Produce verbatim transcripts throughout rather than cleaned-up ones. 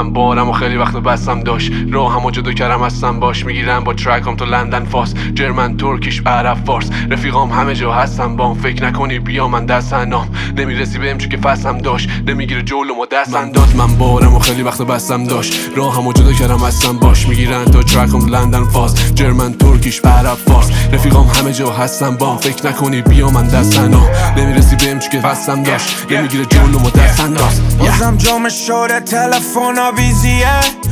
من بارم و خیلی وقت بستم داشت راه همو جدا کردم هستم باش میگیرم با ترکم تو لندن فاس جرمن ترکیش عرب فارس رفیقام همه جا هستم بام فکر نکنی بیا من دست انام نمیرسی بهم چون که فصلم داشت نمیگیره جلو ما دست انداز من بارم و خیلی وقت بستم داشت راه همو جدا کردم هستم باش میگیرن تا ترکم تو لندن فاس جرمن ترکیش عرب فارس رفیقام همه جا هستم بام فکر نکنی بیا من دست انام نمیرسی بهم چون که فصلم داشت نمیگیره جلو ما دست انداز بازم جام شده تلفن آویزیه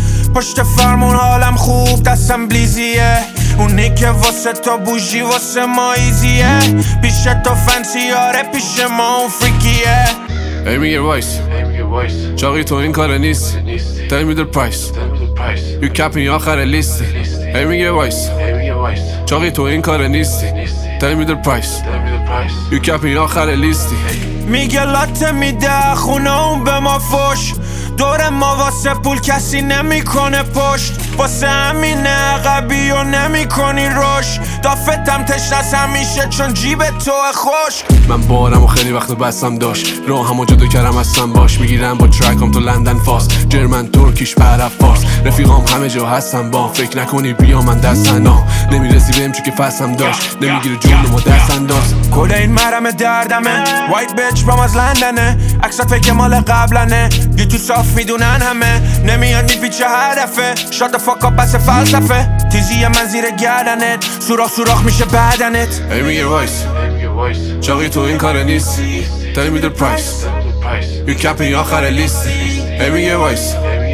پشت فرمون حالم خوب دستم بلیزیه اونی که واسه تا بوژی واسه ما ایزیه پیش تو فنسیاره پیش ما اون فریکیه ای میگه وایس چاقی تو این کار نیست Tell me the price You کپی آخر لیستی ای میگه وایس چاقی تو این کار نیستی Tell me the price You کپی آخر لیستی میگه لاته میده خونه اون به ما فش دور ما واسه پول کسی نمیکنه پشت واسه همینه عقبی و نمیکنی روش دافتم تشنس همیشه چون جیب تو خوش من بارم و خیلی وقت بستم داشت راه همو جدا کردم هستم باش میگیرم با ترکم تو لندن فاس جرمن ترکیش عرب فارس رفیقام همه جا هستم با فکر نکنی بیا من دست انا نمیرسی بهم چون که فصلم داشت نمیگیره جلو ما دست انداز کل این مرم دردمه وایت بیچ بام از لندنه عکسات فکر مال قبلنه یه تو صاف میدونن همه نمیاد میپیچه هدفه شات فاکا پس فلسفه تیزی من زیر گردنت سوراخ سوراخ میشه بدنت ای میگه وایس چاقی تو این کار نیستی Tell me the price You کپی آخر لیستی ای میگه وایس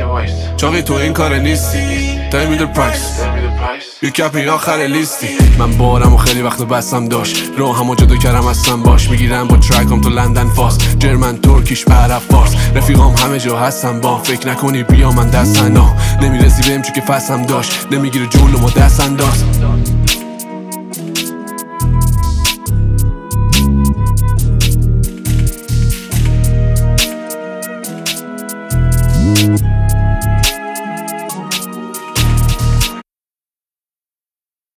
چاقی تو این کار نیستی Tell me the price You کپی آخر لیستی من بارم و خیلی وقت بستم داشت راه همو جدا کردم هستم باش میگیرم با ترکم تو لندن فاس جرمن ترکیش عرب فارس رفیقام همه جا هستم با فکر نکنی بیا من دست انا نمیرسی بهم چون که فصلم داشت نمیگیره جلو ما دست انداز